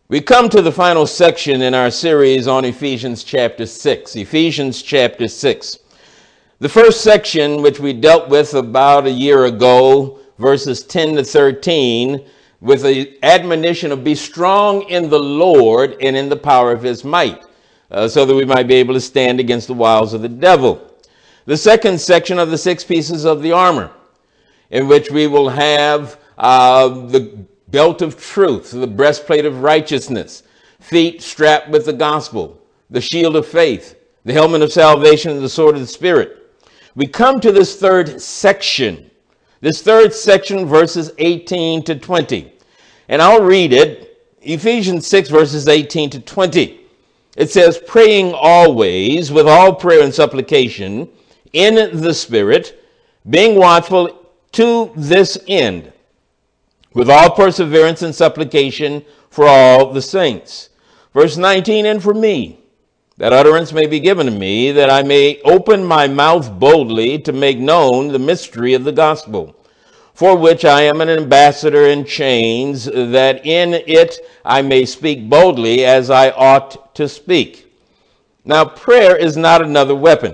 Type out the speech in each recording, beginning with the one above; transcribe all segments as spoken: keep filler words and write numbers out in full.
We come to the final section in our series on Ephesians chapter six. Ephesians chapter six. The first section, which we dealt with about a year ago, verses ten to thirteen, with the admonition of be strong in the Lord and in the power of his might, uh, so that we might be able to stand against the wiles of the devil. The second section of the six pieces of the armor, in which we will have uh, the belt of truth, the breastplate of righteousness, feet strapped with the gospel, the shield of faith, the helmet of salvation, and the sword of the Spirit. We come to this third section, this third section, verses eighteen to twenty. And I'll read it, Ephesians six, verses eighteen to twenty. It says, praying always with all prayer and supplication in the Spirit, being watchful to this end, with all perseverance and supplication for all the saints. Verse nineteen, and for me, that utterance may be given to me, that I may open my mouth boldly to make known the mystery of the gospel, for which I am an ambassador in chains, that in it I may speak boldly as I ought to speak. Now, prayer is not another weapon.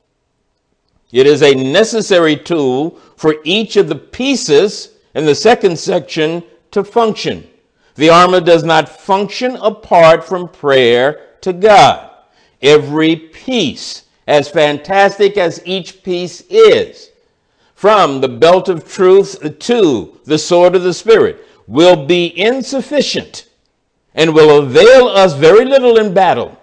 It is a necessary tool for each of the pieces in the second section to function. The armor does not function apart from prayer to God. Every piece, as fantastic as each piece is, from the belt of truth to the sword of the Spirit, will be insufficient and will avail us very little in battle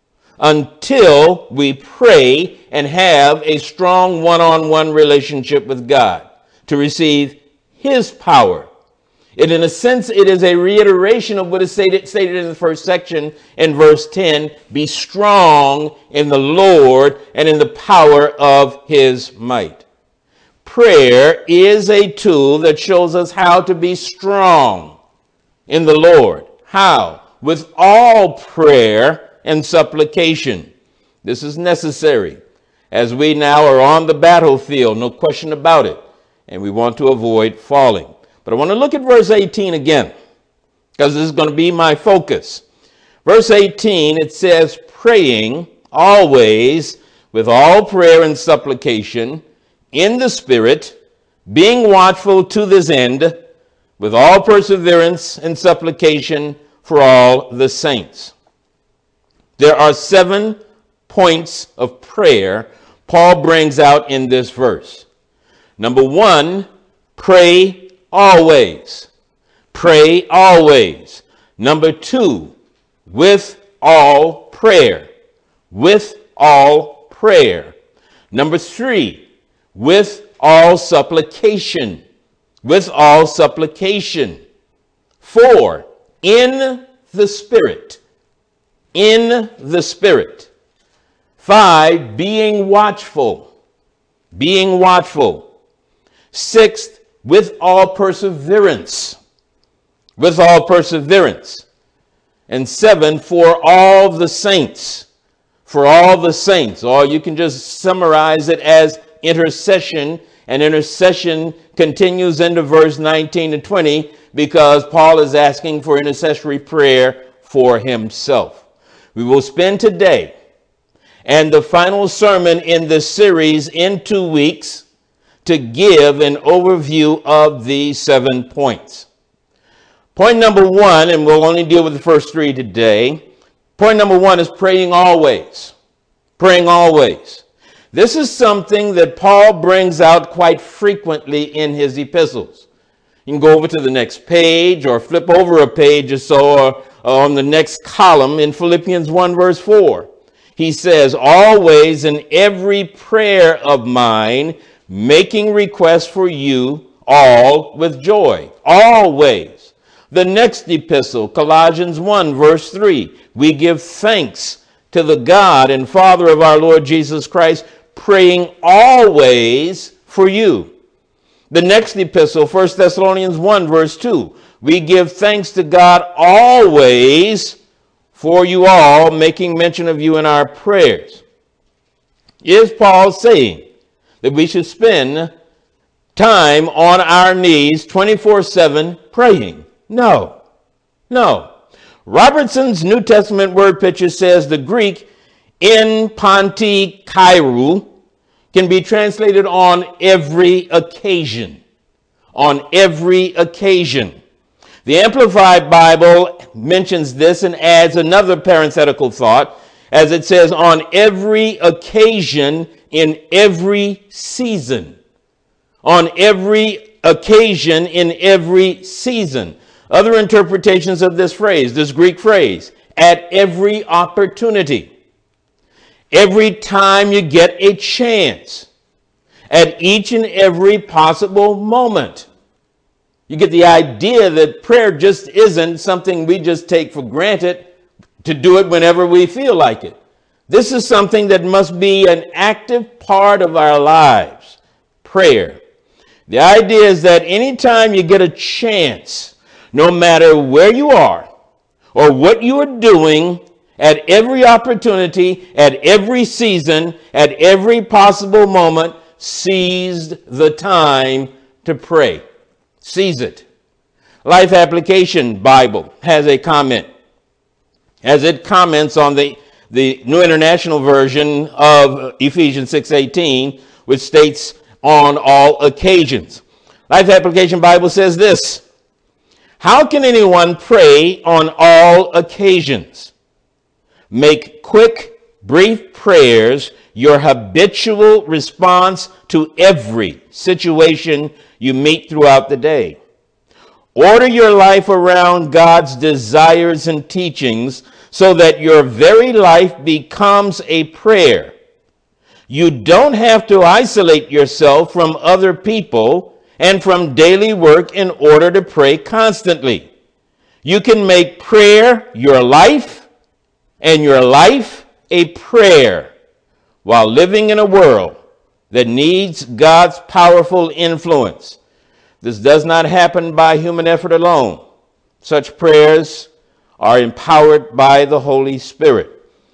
until we pray and have a strong one-on-one relationship with God to receive his power. And in a sense, it is a reiteration of what is stated, stated in the first section in verse ten, be strong in the Lord and in the power of his might. Prayer is a tool that shows us how to be strong in the Lord. How? With all prayer and supplication. This is necessary as we now are on the battlefield, no question about it, and we want to avoid falling. But I want to look at verse eighteen again, because this is going to be my focus. Verse eighteen, it says, praying always with all prayer and supplication in the Spirit, being watchful to this end, with all perseverance and supplication for all the saints. There are seven points of prayer Paul brings out in this verse. Number one, pray always. Pray always. Number two, with all prayer. With all prayer. Number three, with all supplication. With all supplication. Four, in the Spirit. In the Spirit. Five, being watchful. Being watchful. Sixth, with all perseverance. With all perseverance. And seven, for all the saints. For all the saints. Or you can just summarize it as intercession. And intercession continues into verse nineteen and twenty because Paul is asking for intercessory prayer for himself. We will spend today and the final sermon in this series in two weeks to give an overview of these seven points. Point number one, and we'll only deal with the first three today. Point number one is praying always. Praying always. This is something that Paul brings out quite frequently in his epistles. You can go over to the next page or flip over a page or so, or on the next column in Philippians one verse four. He says, always in every prayer of mine, making requests for you all with joy. Always. The next epistle, Colossians one verse three, we give thanks to the God and Father of our Lord Jesus Christ, praying always for you. The next epistle, First Thessalonians one verse two, we give thanks to God always for you all, making mention of you in our prayers. Is Paul saying that we should spend time on our knees twenty-four seven praying? No, no. Robertson's New Testament word picture says the Greek in panti kairu can be translated on every occasion. On every occasion. The Amplified Bible mentions this and adds another parenthetical thought, as it says, on every occasion in every season. On every occasion in every season. Other interpretations of this phrase, this Greek phrase, at every opportunity. Every time you get a chance. At each and every possible moment. You get the idea that prayer just isn't something we just take for granted to do it whenever we feel like it. This is something that must be an active part of our lives. Prayer. The idea is that anytime you get a chance, no matter where you are or what you are doing, at every opportunity, at every season, at every possible moment, seized the time to pray. Seize it. Life Application Bible has a comment. As it comments on the, the New International Version of Ephesians six eighteen, which states, on all occasions. Life Application Bible says this: how can anyone pray on all occasions? Make quick, brief prayers your habitual response to every situation you meet throughout the day. Order your life around God's desires and teachings so that your very life becomes a prayer. You don't have to isolate yourself from other people and from daily work in order to pray constantly. You can make prayer your life and your life a prayer while living in a world that needs God's powerful influence. This does not happen by human effort alone. Such prayers are empowered by the Holy Spirit.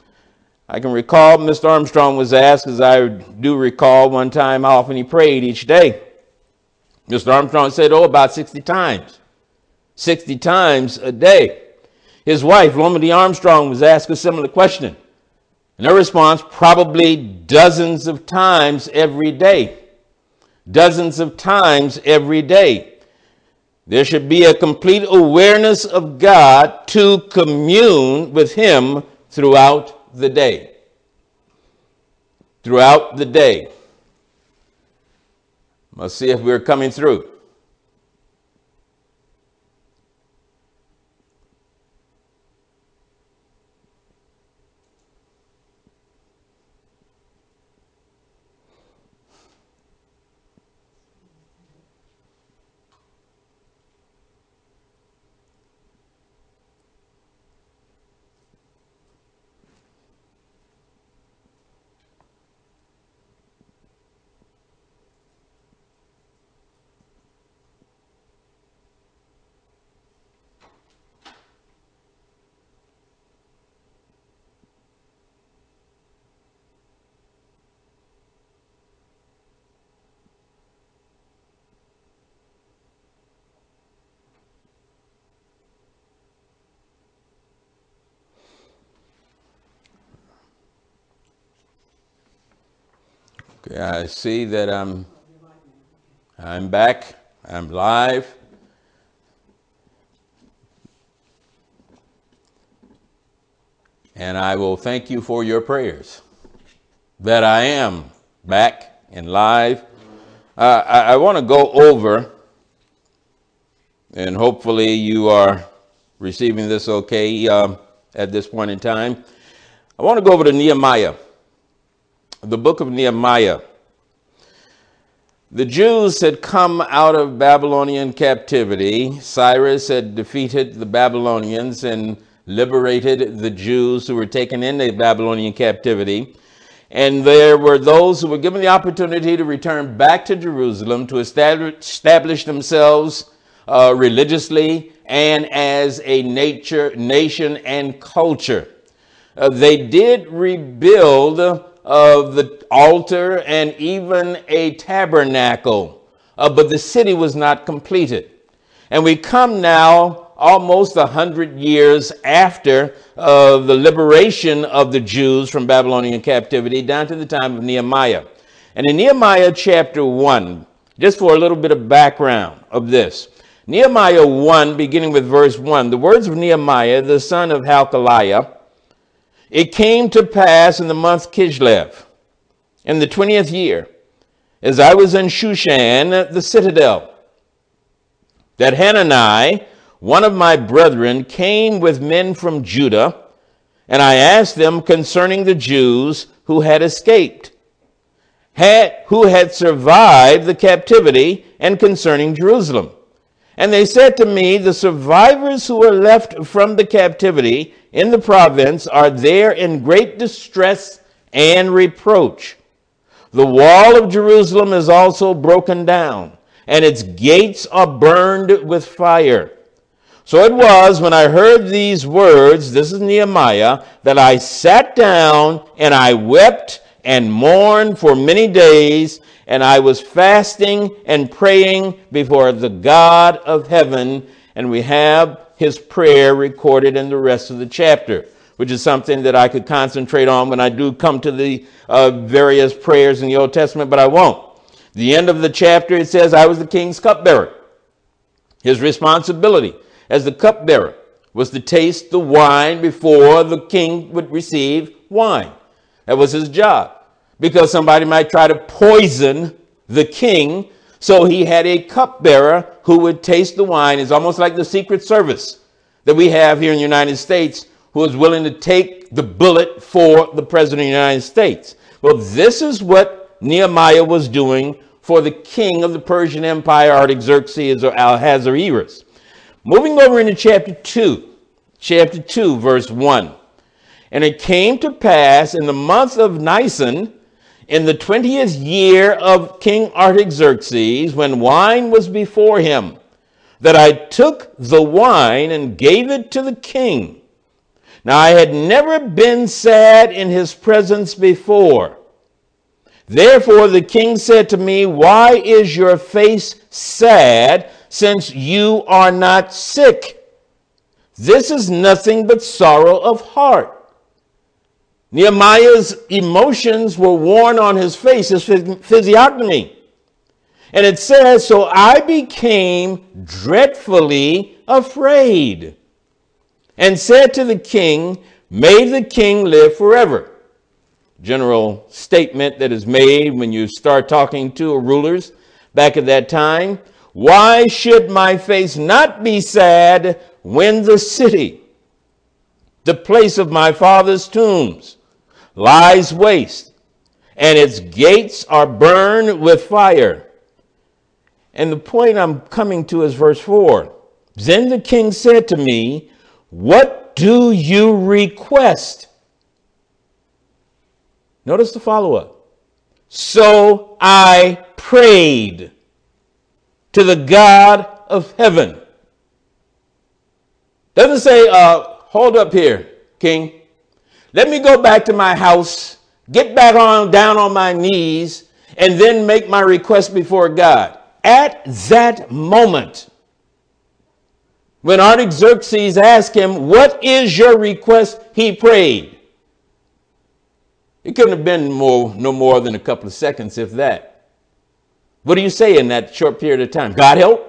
I can recall Mister Armstrong was asked, as I do recall one time, how often he prayed each day. Mister Armstrong said, oh, about sixty times. sixty times a day. His wife, Lomedy Armstrong, was asked a similar question. And her response, probably dozens of times every day. Dozens of times every day. There should be a complete awareness of God to commune with Him throughout the day. Throughout the day. Let's see if we're coming through. Okay, I see that I'm, I'm back, I'm live. And I will thank you for your prayers that I am back and live. Uh, I, I want to go over, and hopefully you are receiving this okay um, at this point in time. I want to go over to Nehemiah. The book of Nehemiah. The Jews had come out of Babylonian captivity. Cyrus had defeated the Babylonians and liberated the Jews who were taken into Babylonian captivity. And there were those who were given the opportunity to return back to Jerusalem to establish themselves uh, religiously and as a nature, nation and culture. Uh, they did rebuild of the altar and even a tabernacle, uh, but the city was not completed. And we come now almost a hundred years after uh, the liberation of the Jews from Babylonian captivity down to the time of Nehemiah. And in Nehemiah chapter one, just for a little bit of background of this, Nehemiah one, beginning with verse one, the words of Nehemiah, the son of Halkaliah, it came to pass in the month Kislev, in the twentieth year, as I was in Shushan, the citadel, that Hanani, one of my brethren, came with men from Judah, and I asked them concerning the Jews who had escaped, had, who had survived the captivity, and concerning Jerusalem. And they said to me, the survivors who are left from the captivity in the province are there in great distress and reproach. The wall of Jerusalem is also broken down, and its gates are burned with fire. So it was when I heard these words, this is Nehemiah, that I sat down and I wept and mourned for many days, and I was fasting and praying before the God of heaven. And we have his prayer recorded in the rest of the chapter, which is something that I could concentrate on when I do come to the uh, various prayers in the Old Testament, but I won't. The end of the chapter, it says, I was the king's cupbearer. His responsibility as the cupbearer was to taste the wine before the king would receive wine. That was his job, because somebody might try to poison the king. So he had a cupbearer who would taste the wine. It's almost like the Secret Service that we have here in the United States, who is willing to take the bullet for the president of the United States. Well, this is what Nehemiah was doing for the king of the Persian Empire, Artaxerxes or Ahasuerus. Moving over into chapter two, chapter two, verse one. And it came to pass in the month of Nisan, in the twentieth year of King Artaxerxes, when wine was before him, that I took the wine and gave it to the king. Now I had never been sad in his presence before. Therefore the king said to me, why is your face sad, since you are not sick? This is nothing but sorrow of heart. Nehemiah's emotions were worn on his face, his physiognomy. And it says, so I became dreadfully afraid and said to the king, may the king live forever. General statement that is made when you start talking to rulers back at that time. Why should my face not be sad when the city, the place of my father's tombs, lies waste, and its gates are burned with fire? And the point I'm coming to is verse four. Then the king said to me, what do you request? Notice the follow-up. So I prayed to the God of heaven. Doesn't say, uh, hold up here, king. Let me go back to my house, get back on down on my knees, and then make my request before God. At that moment, when Artaxerxes asked him, what is your request? He prayed. It couldn't have been more, no more than a couple of seconds, if that. What do you say in that short period of time? God help?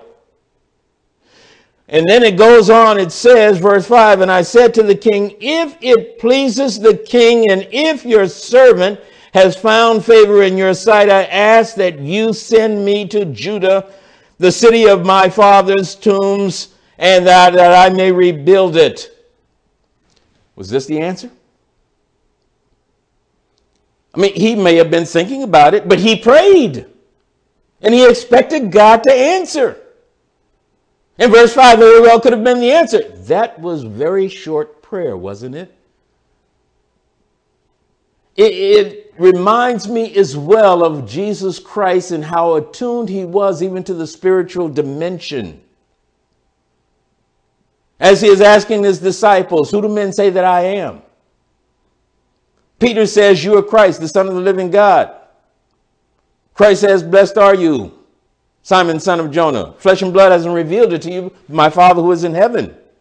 And then it goes on, it says, verse five, and I said to the king, if it pleases the king, and if your servant has found favor in your sight, I ask that you send me to Judah, the city of my father's tombs, and that, that I may rebuild it. Was this the answer? I mean, he may have been thinking about it, but he prayed. And he expected God to answer. And verse five very well could have been the answer. That was very short prayer, wasn't it? It, it reminds me as well of Jesus Christ and how attuned he was even to the spiritual dimension. As he is asking his disciples, who do men say that I am? Peter says, you are Christ, the Son of the living God. Christ says, blessed are you, Simon, son of Jonah. Flesh and blood hasn't revealed it to you, my Father who is in heaven.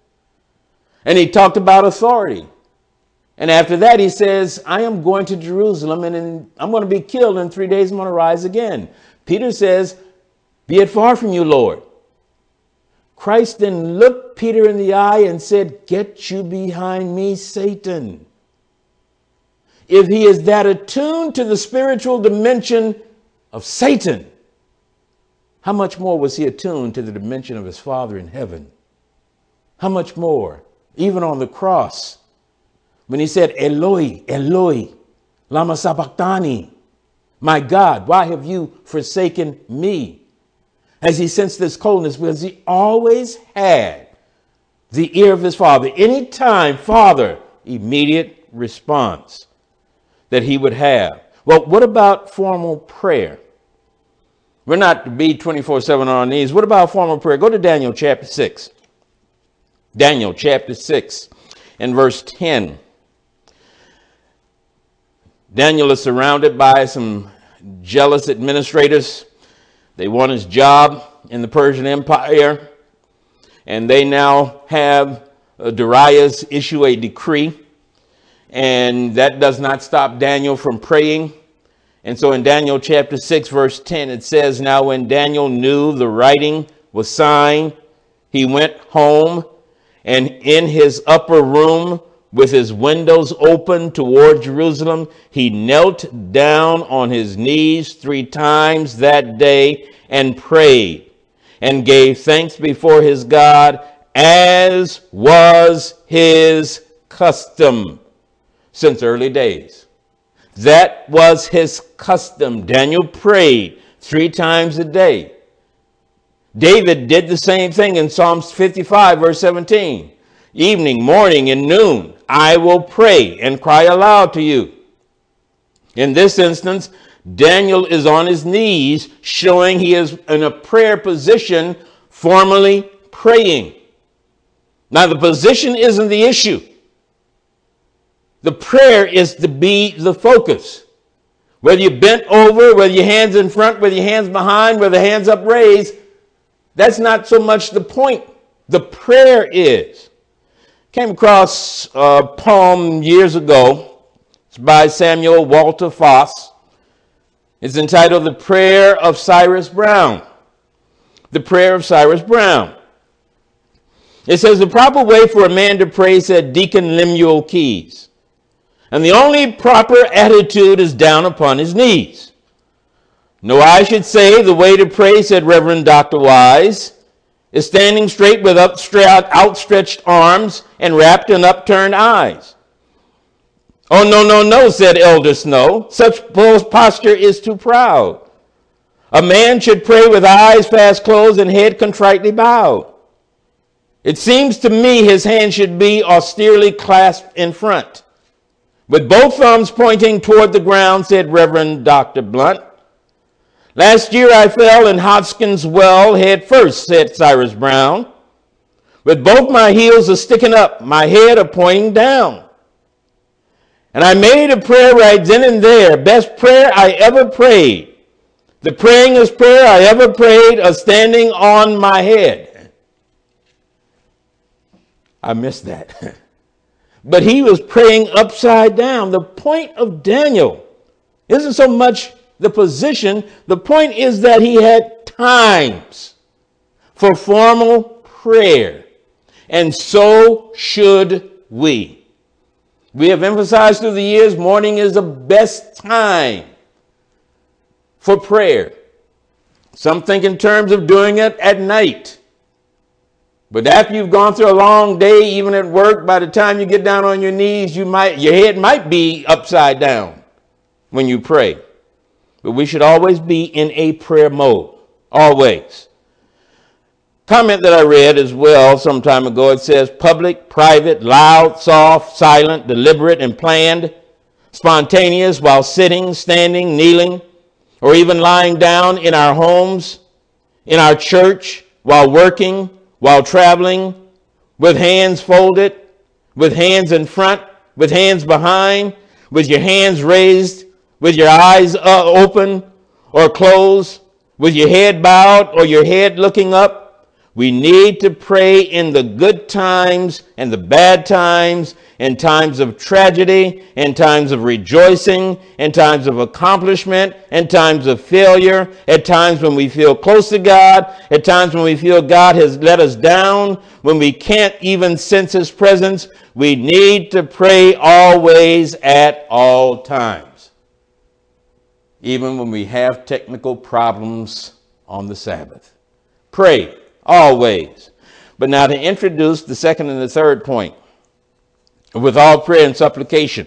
And he talked about authority. And after that, he says, I am going to Jerusalem and in, I'm going to be killed. In three days, I'm going to rise again. Peter says, be it far from you, Lord. Christ then looked Peter in the eye and said, get you behind me, Satan. If he is that attuned to the spiritual dimension of Satan, how much more was he attuned to the dimension of his Father in heaven? How much more, even on the cross, when he said, Eloi, Eloi, lama sabachthani, my God, why have you forsaken me? As he sensed this coldness, because he always had the ear of his Father. Anytime, Father, immediate response that he would have. Well, what about formal prayer? We're not to be twenty-four seven on our knees. What about formal prayer? Go to Daniel chapter six. Daniel chapter six and verse ten. Daniel is surrounded by some jealous administrators. They want his job in the Persian Empire. And they now have uh, Darius issue a decree. And that does not stop Daniel from praying. And so in Daniel chapter six, verse ten, it says, now when Daniel knew the writing was signed, he went home, and in his upper room, with his windows open toward Jerusalem, he knelt down on his knees three times that day and prayed and gave thanks before his God, as was his custom since early days. That was his custom. Daniel prayed three times a day. David did the same thing in Psalms fifty-five, verse seventeen. Evening, morning, and noon, I will pray and cry aloud to you. In this instance, Daniel is on his knees, showing he is in a prayer position, formally praying. Now, the position isn't the issue. The prayer is to be the focus. Whether you're bent over, whether your hands in front, whether your hands behind, whether hands upraised, that's not so much the point. The prayer is. Came across a poem years ago. It's by Samuel Walter Foss. It's entitled The Prayer of Cyrus Brown. The Prayer of Cyrus Brown. It says, the proper way for a man to pray, said Deacon Lemuel Keyes. And the only proper attitude is down upon his knees. No, I should say the way to pray, said Reverend Doctor Wise, is standing straight with outstretched arms and wrapped in upturned eyes. Oh, no, no, no, said Elder Snow. Such posture is too proud. A man should pray with eyes fast closed and head contritely bowed. It seems to me his hand should be austerely clasped in front, with both thumbs pointing toward the ground, said Reverend Doctor Blunt. Last year I fell in Hodgkin's well head first, said Cyrus Brown, with both my heels a sticking up, my head a pointing down. And I made a prayer right then and there, best prayer I ever prayed. The prayingest prayer I ever prayed, a standing on my head. I missed that. But he was praying upside down. The point of Daniel isn't so much the position. The point is that he had times for formal prayer. And so should we. We have emphasized through the years, morning is the best time for prayer. Some think in terms of doing it at night. But after you've gone through a long day, even at work, by the time you get down on your knees, you might, your head might be upside down when you pray. But we should always be in a prayer mode, always. Comment that I read as well some time ago, it says public, private, loud, soft, silent, deliberate, and planned, spontaneous while sitting, standing, kneeling, or even lying down in our homes, in our church, while working, while traveling, with hands folded, with hands in front, with hands behind, with your hands raised, with your eyes uh, open or closed, with your head bowed or your head looking up, We need to pray in the good times and the bad times, in times of tragedy, in times of rejoicing, in times of accomplishment, in times of failure, at times when we feel close to God, at times when we feel God has let us down, when we can't even sense his presence. We need to pray always at all times, even when we have technical problems on the Sabbath. Pray always. But now to introduce the second and the third point, with all prayer and supplication.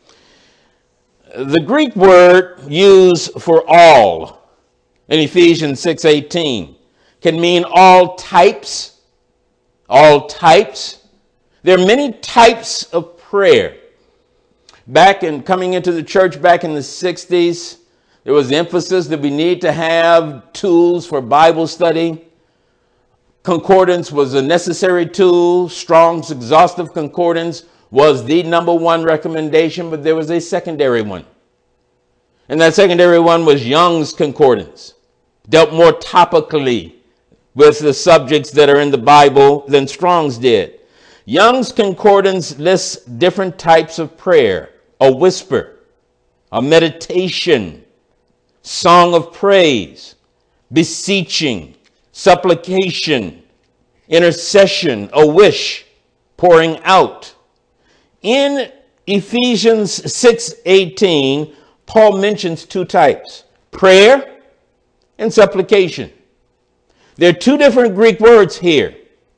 The Greek word used for all in Ephesians six eighteen can mean all types, all types. There are many types of prayer. Back in coming into the church back in the sixties, there was emphasis that we need to have tools for Bible study. Concordance was a necessary tool. Strong's Exhaustive Concordance was the number one recommendation, but there was a secondary one. And that secondary one was Young's Concordance. Dealt more topically with the subjects that are in the Bible than Strong's did. Young's Concordance lists different types of prayer: a whisper, a meditation, song of praise, beseeching, supplication, intercession, a wish, pouring out. In Ephesians six eighteen, Paul mentions two types: prayer and supplication. There are two different Greek words here.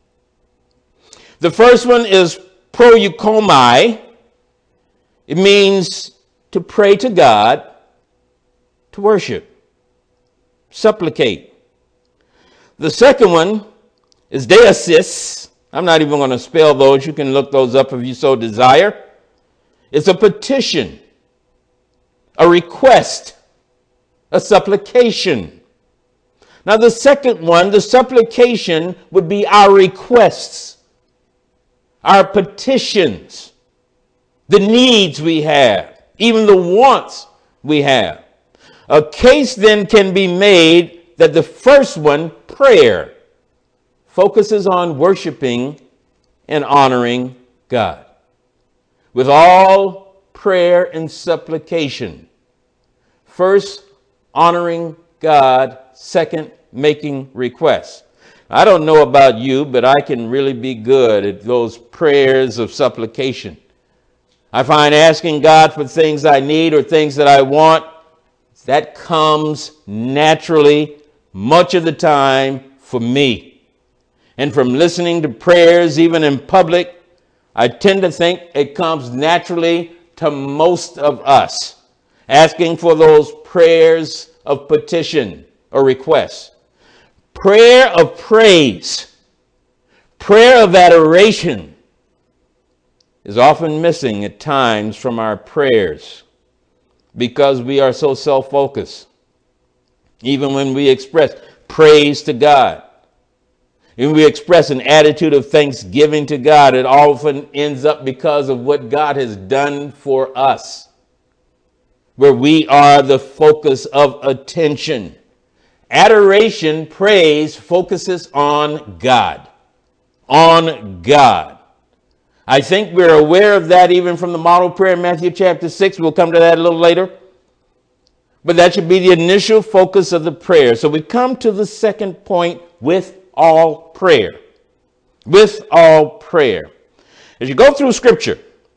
The first one is proeukomai. It means to pray to God, to worship, supplicate. The second one is deosis. I'm not even going to spell those. You can look those up if you so desire. It's a petition, a request, a supplication. Now, the second one, the supplication, would be our requests, our petitions, the needs we have, even the wants we have. A case then can be made that the first one, prayer, focuses on worshiping and honoring God. With all prayer and supplication. First, honoring God. Second, making requests. I don't know about you, but I can really be good at those prayers of supplication. I find asking God for things I need or things that I want, that comes naturally much of the time for me. And from listening to prayers, even in public, I tend to think it comes naturally to most of us, asking for those prayers of petition or request. Prayer of praise, prayer of adoration is often missing at times from our prayers because we are so self-focused. Even when we express praise to God, and we express an attitude of thanksgiving to God, it often ends up because of what God has done for us, where we are the focus of attention. Adoration, praise, focuses on God, on God. I think we're aware of that even from the model prayer in Matthew chapter six. We'll come to that a little later. But that should be the initial focus of the prayer. So we come to the second point: with all prayer. With all prayer. As you go through Scripture,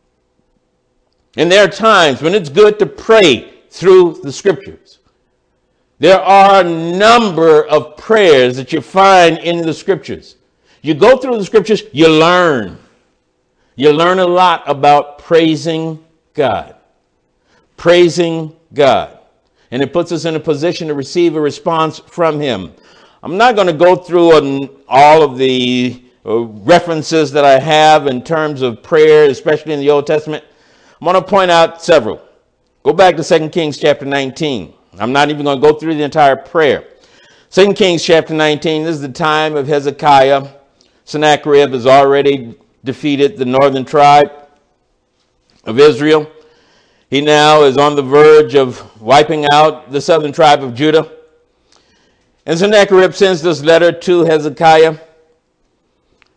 and there are times when it's good to pray through the Scriptures. There are a number of prayers that you find in the Scriptures. You go through the Scriptures, you learn. You learn a lot about praising God. Praising God. And it puts us in a position to receive a response from Him. I'm not going to go through all of the references that I have in terms of prayer, especially in the Old Testament. I'm going to point out several. Go back to Second Kings chapter nineteen. I'm not even going to go through the entire prayer. Second Kings chapter nineteen, this is the time of Hezekiah. Sennacherib has already defeated the northern tribe of Israel. He now is on the verge of wiping out the southern tribe of Judah. And Sennacherib sends this letter to Hezekiah.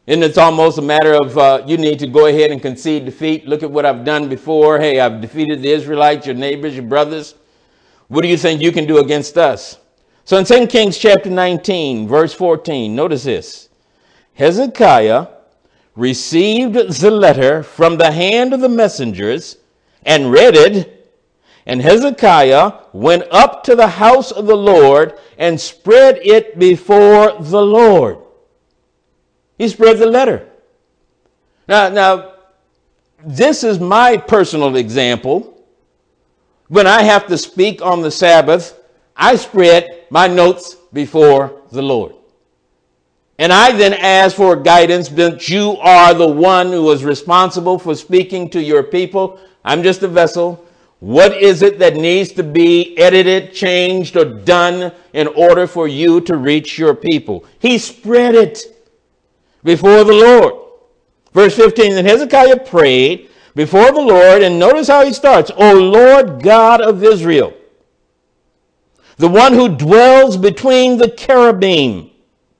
And it's almost a matter of uh, you need to go ahead and concede defeat. Look at what I've done before. Hey, I've defeated the Israelites, your neighbors, your brothers. What do you think you can do against us? So in Second Kings chapter nineteen, verse fourteen, notice this. Hezekiah received the letter from the hand of the messengers and read it. And Hezekiah went up to the house of the Lord and spread it before the Lord. He spread the letter. Now, now, this is my personal example. When I have to speak on the Sabbath, I spread my notes before the Lord. And I then ask for guidance, that you are the one who is responsible for speaking to your people. I'm just a vessel. What is it that needs to be edited, changed, or done in order for you to reach your people? He spread it before the Lord. Verse fifteen, then Hezekiah prayed before the Lord, and notice how he starts. O Lord God of Israel, the one who dwells between the cherubim,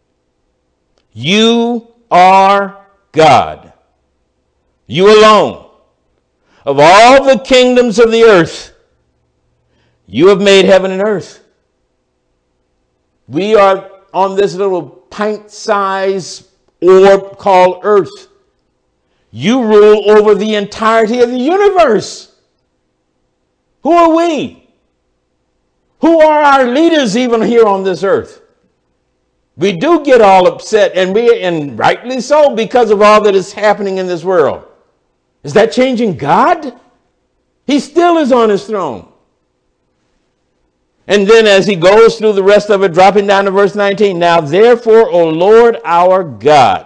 you are God. You alone. Of all the kingdoms of the earth, you have made heaven and earth. We are on this little pint-sized orb called earth. You rule over the entirety of the universe. Who are we? Who are our leaders even here on this earth? We do get all upset, and we, and rightly so, because of all that is happening in this world. Is that changing God? He still is on his throne. And then as he goes through the rest of it, dropping down to verse nineteen, now therefore, O Lord our God,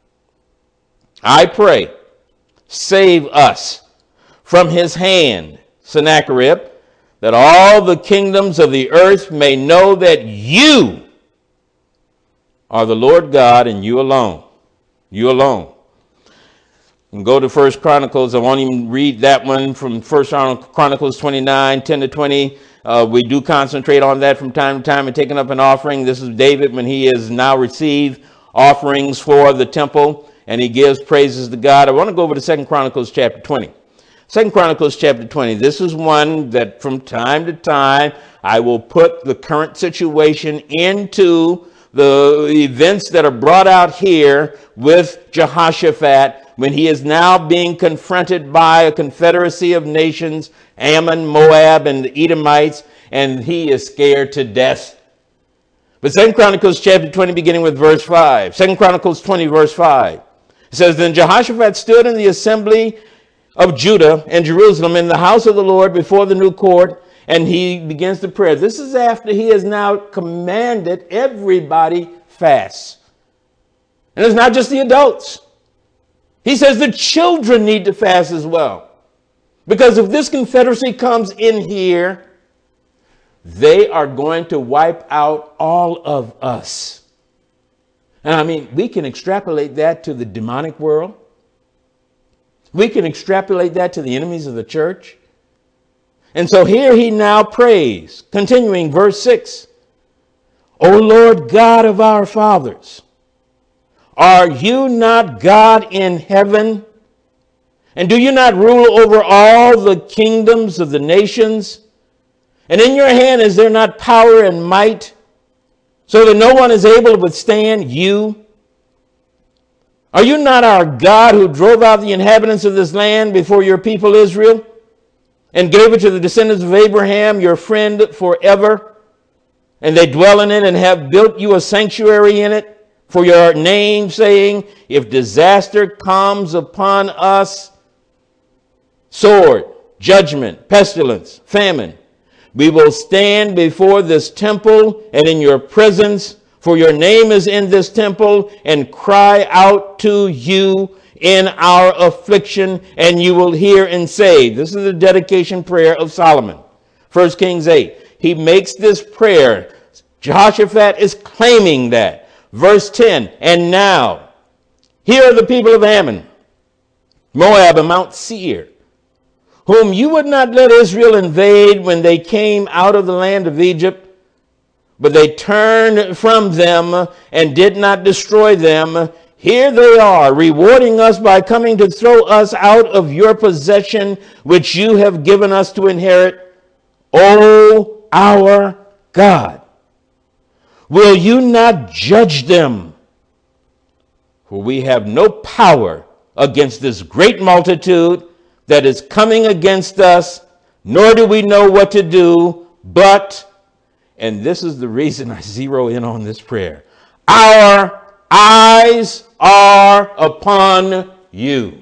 I pray, save us from his hand, Sennacherib, that all the kingdoms of the earth may know that you are the Lord God, and you alone. You alone. And go to First Chronicles. I won't even read that one from First Chronicles twenty-nine, ten to twenty. Uh, we do concentrate on that from time to time and taking up an offering. This is David when he has now received offerings for the temple, and he gives praises to God. I want to go over to Second Chronicles chapter twenty. Second Chronicles chapter twenty. This is one that from time to time I will put the current situation into the events that are brought out here with Jehoshaphat, when he is now being confronted by a confederacy of nations, Ammon, Moab, and the Edomites, and he is scared to death. But Second Chronicles chapter twenty, beginning with verse five. Second Chronicles twenty, verse five. It says, then Jehoshaphat stood in the assembly of Judah and Jerusalem in the house of the Lord before the new court, and he begins to pray. This is after he has now commanded everybody fast. And it's not just the adults. He says the children need to fast as well. Because if this confederacy comes in here, they are going to wipe out all of us. And I mean, we can extrapolate that to the demonic world. We can extrapolate that to the enemies of the church. And so here he now prays, continuing verse six. O Lord God of our fathers, are you not God in heaven? And do you not rule over all the kingdoms of the nations? And in your hand is there not power and might, so that no one is able to withstand you? Are you not our God who drove out the inhabitants of this land before your people Israel, and gave it to the descendants of Abraham, your friend, forever? And they dwell in it and have built you a sanctuary in it for your name, saying, if disaster comes upon us, sword, judgment, pestilence, famine, we will stand before this temple and in your presence, for your name is in this temple, and cry out to you in our affliction, and you will hear and save. This is the dedication prayer of Solomon. First Kings eight. He makes this prayer. Jehoshaphat is claiming that. Verse ten. And now, here are the people of Ammon, Moab, and Mount Seir, whom you would not let Israel invade when they came out of the land of Egypt, but they turned from them and did not destroy them. Here they are, rewarding us by coming to throw us out of your possession, which you have given us to inherit. O our God, will you not judge them? For we have no power against this great multitude that is coming against us, nor do we know what to do, but, and this is the reason I zero in on this prayer, our eyes are upon you.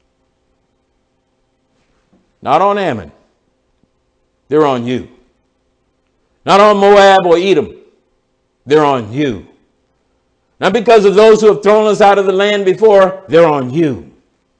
Not on Ammon. They're on you. Not on Moab or Edom. They're on you. Not because of those who have thrown us out of the land before. They're on you.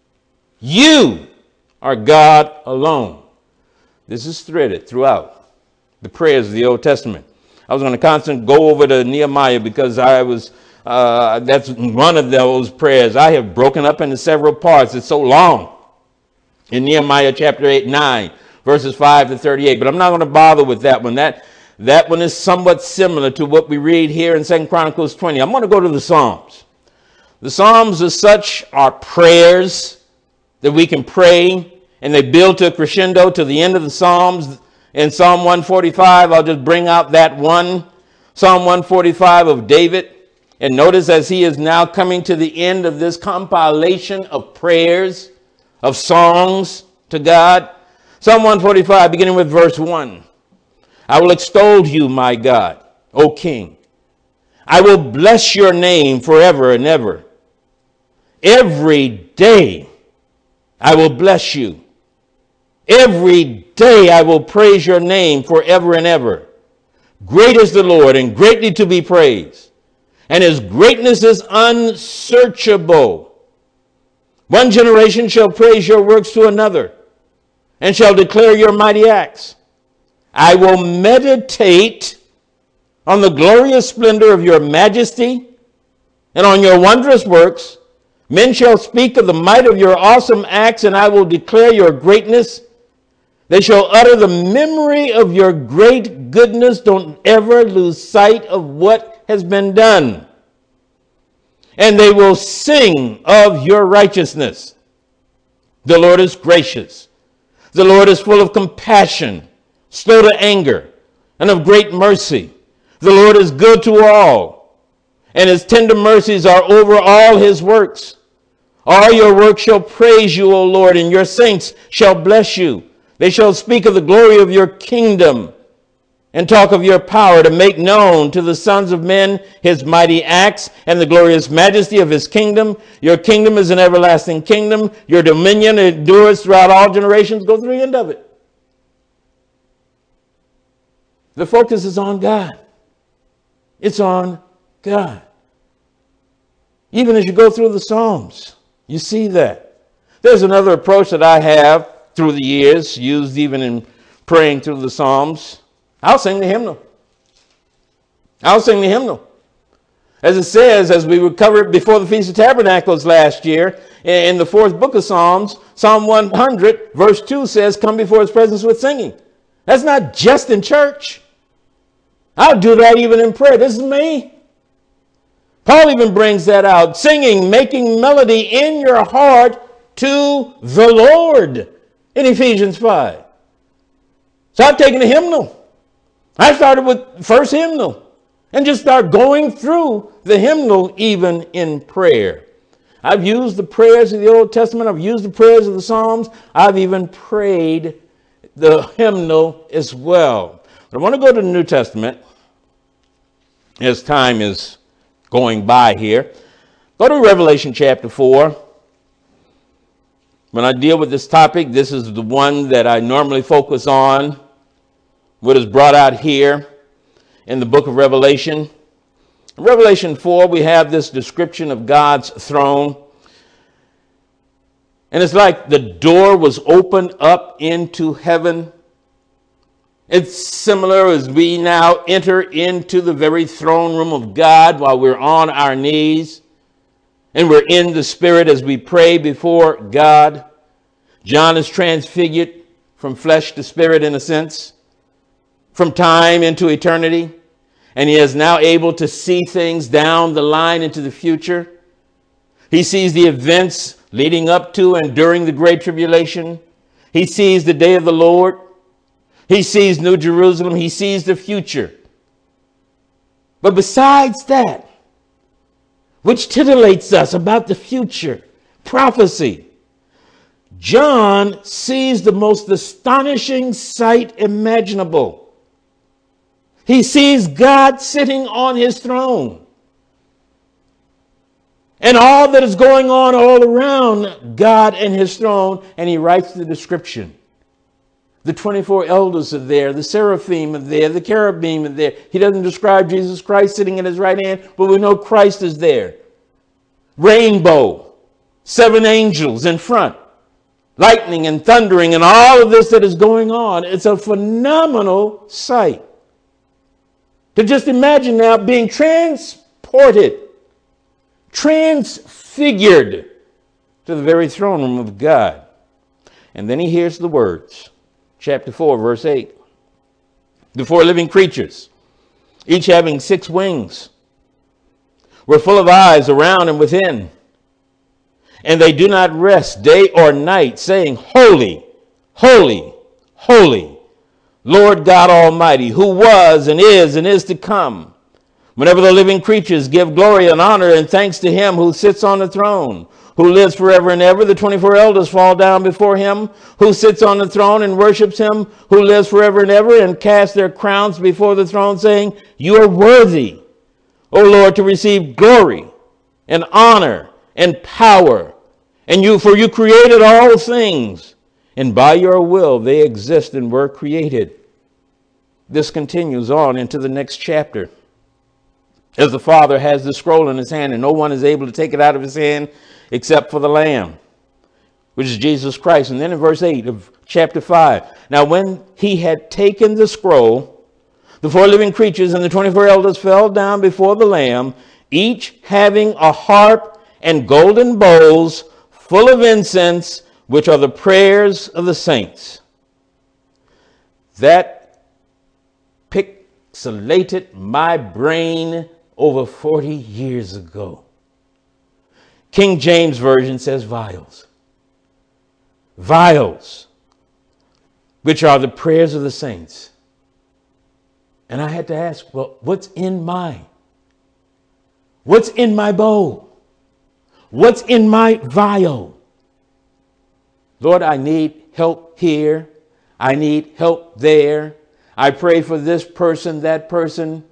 You are God alone. This is threaded throughout the prayers of the Old Testament. I was going to constantly go over to Nehemiah because I was, uh, that's one of those prayers I have broken up into several parts. It's so long. In Nehemiah chapter eight, nine, verses five to thirty-eight. But I'm not going to bother with that one. That, that one is somewhat similar to what we read here in Second Chronicles twenty. I'm going to go to the Psalms. The Psalms as such are prayers that we can pray, and they build to a crescendo to the end of the Psalms. In Psalm one forty-five, I'll just bring out that one. Psalm one forty-five of David. And notice as he is now coming to the end of this compilation of prayers, of songs to God. Psalm one forty-five, beginning with verse one. I will extol you, my God, O King. I will bless your name forever and ever. Every day I will bless you. Every day I will praise your name forever and ever. Great is the Lord and greatly to be praised, and his greatness is unsearchable. One generation shall praise your works to another, and shall declare your mighty acts. I will meditate on the glorious splendor of your majesty and on your wondrous works. Men shall speak of the might of your awesome acts, and I will declare your greatness. They shall utter the memory of your great goodness. Don't ever lose sight of what has been done. And they will sing of your righteousness. The Lord is gracious. The Lord is full of compassion, slow to anger, and of great mercy. The Lord is good to all, and his tender mercies are over all his works. All your works shall praise you, O Lord, and your saints shall bless you. They shall speak of the glory of your kingdom and talk of your power, to make known to the sons of men his mighty acts and the glorious majesty of his kingdom. Your kingdom is an everlasting kingdom. Your dominion endures throughout all generations. Go through the end of it. The focus is on God. It's on God. Even as you go through the Psalms, you see that. There's another approach that I have through the years, used even in praying through the Psalms. I'll sing the hymnal. I'll sing the hymnal. As it says, as we covered before the Feast of Tabernacles last year, in the fourth book of Psalms, Psalm one hundred, verse two says, come before his presence with singing. That's not just in church. I'll do that even in prayer. This is me. Paul even brings that out. Singing, making melody in your heart to the Lord in Ephesians five. So I've taken a hymnal. I started with first hymnal and just start going through the hymnal even in prayer. I've used the prayers of the Old Testament. I've used the prayers of the Psalms. I've even prayed the hymnal as well. But I want to go to the New Testament as time is going by here. Go to Revelation chapter four. When I deal with this topic, this is the one that I normally focus on. What is brought out here in the book of Revelation. In Revelation four, we have this description of God's throne. And it's like the door was opened up into heaven. It's similar as we now enter into the very throne room of God while we're on our knees. And we're in the Spirit as we pray before God. John is transfigured from flesh to spirit in a sense, from time into eternity. And he is now able to see things down the line into the future. He sees the events leading up to and during the Great Tribulation. He sees the day of the Lord. He sees New Jerusalem. He sees the future. But besides that, which titillates us about the future, prophecy, John sees the most astonishing sight imaginable. He sees God sitting on his throne. And all that is going on all around God and his throne. And he writes the description. The twenty-four elders are there. The seraphim are there. The cherubim are there. He doesn't describe Jesus Christ sitting at his right hand, but we know Christ is there. Rainbow. Seven angels in front. Lightning and thundering and all of this that is going on. It's a phenomenal sight. To just imagine now being transported, transfigured to the very throne room of God. And then he hears the words, chapter four, verse eight. The four living creatures, each having six wings, were full of eyes around and within. And they do not rest day or night, saying, Holy, holy, holy, Lord God Almighty, who was and is and is to come. Whenever the living creatures give glory and honor and thanks to him who sits on the throne, who lives forever and ever, the twenty-four elders fall down before him who sits on the throne and worships him who lives forever and ever, and cast their crowns before the throne, saying, You are worthy, O Lord, to receive glory and honor and power. And you, for you created all things, and by your will they exist and were created. This continues on into the next chapter. As the Father has the scroll in his hand, and no one is able to take it out of his hand except for the Lamb, which is Jesus Christ. And then in verse eight of chapter five, now when he had taken the scroll, the four living creatures and the twenty-four elders fell down before the Lamb, each having a harp and golden bowls full of incense, which are the prayers of the saints. That pixelated my brain over forty years ago. King James Version says vials. Vials, which are the prayers of the saints. And I had to ask, well, what's in mine? What's in my bowl? What's in my vial? Lord, I need help here. I need help there. I pray for this person, that person.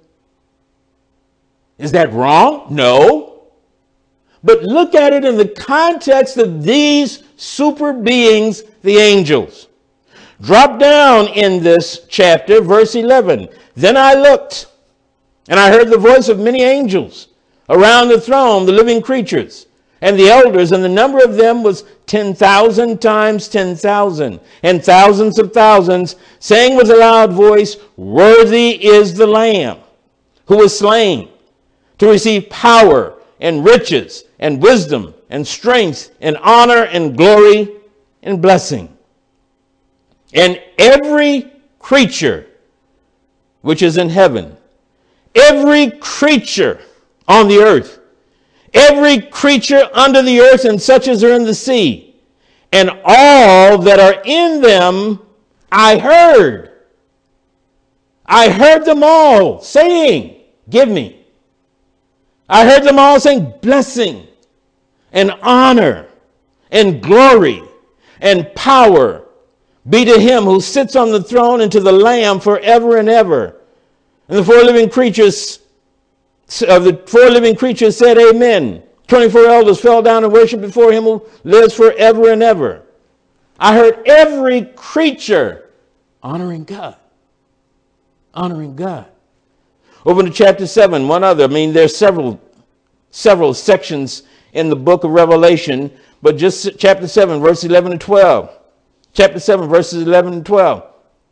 Is that wrong? No. But look at it in the context of these super beings, the angels. Drop down in this chapter, verse eleven. Then I looked, and I heard the voice of many angels around the throne, the living creatures, and the elders, and the number of them was ten thousand times ten thousand, and thousands of thousands, saying with a loud voice, Worthy is the Lamb who was slain to receive power and riches and wisdom and strength and honor and glory and blessing. And every creature which is in heaven, every creature on the earth, every creature under the earth and such as are in the sea, and all that are in them, I heard. I heard them all saying, Give me. I heard them all saying, Blessing and honor and glory and power be to him who sits on the throne and to the Lamb forever and ever. And the four living creatures of the four living creatures said, Amen. twenty-four elders fell down and worshiped before him who lives forever and ever. I heard every creature honoring God. Honoring God. Over to chapter seven, one other. I mean, there's several, several sections in the book of Revelation, but just chapter seven, verse eleven and twelve. Chapter seven, verses eleven and twelve.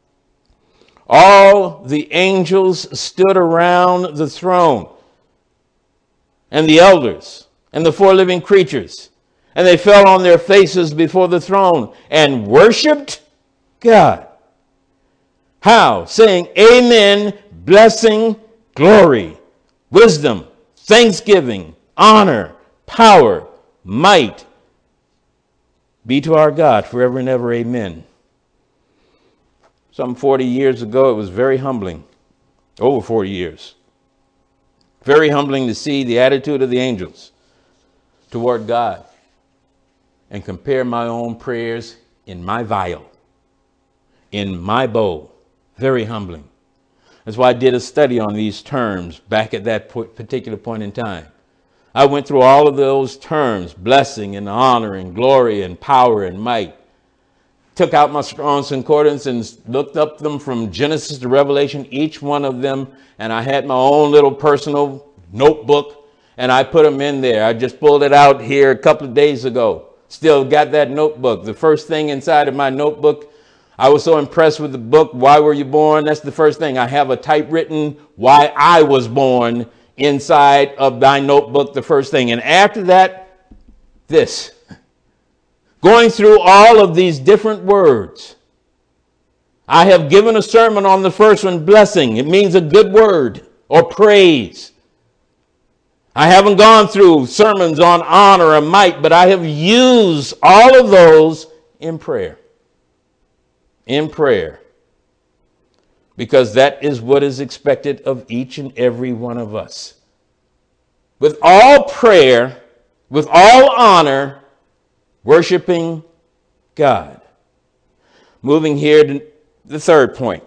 All the angels stood around the throne, and the elders, and the four living creatures, and they fell on their faces before the throne and worshiped God. How? Saying, Amen, blessing, glory, wisdom, thanksgiving, honor, power, might be to our God forever and ever. Amen. Some forty years ago, it was very humbling. Over forty years. Very humbling to see the attitude of the angels toward God and compare my own prayers in my vial, in my bowl. Very humbling. That's why I did a study on these terms back at that particular point in time. I went through all of those terms, blessing and honor and glory and power and might. Took out my Strong's Concordance and looked up them from Genesis to Revelation, each one of them. And I had my own little personal notebook and I put them in there. I just pulled it out here a couple of days ago. Still got that notebook. The first thing inside of my notebook, I was so impressed with the book, Why Were You Born? That's the first thing. I have a typewritten Why I Was Born inside of my notebook, the first thing. And after that, this. Going through all of these different words. I have given a sermon on the first one, blessing. It means a good word or praise. I haven't gone through sermons on honor and might, but I have used all of those in prayer. In prayer. Because that is what is expected of each and every one of us. With all prayer, with all honor, worshiping God. Moving here to the third point.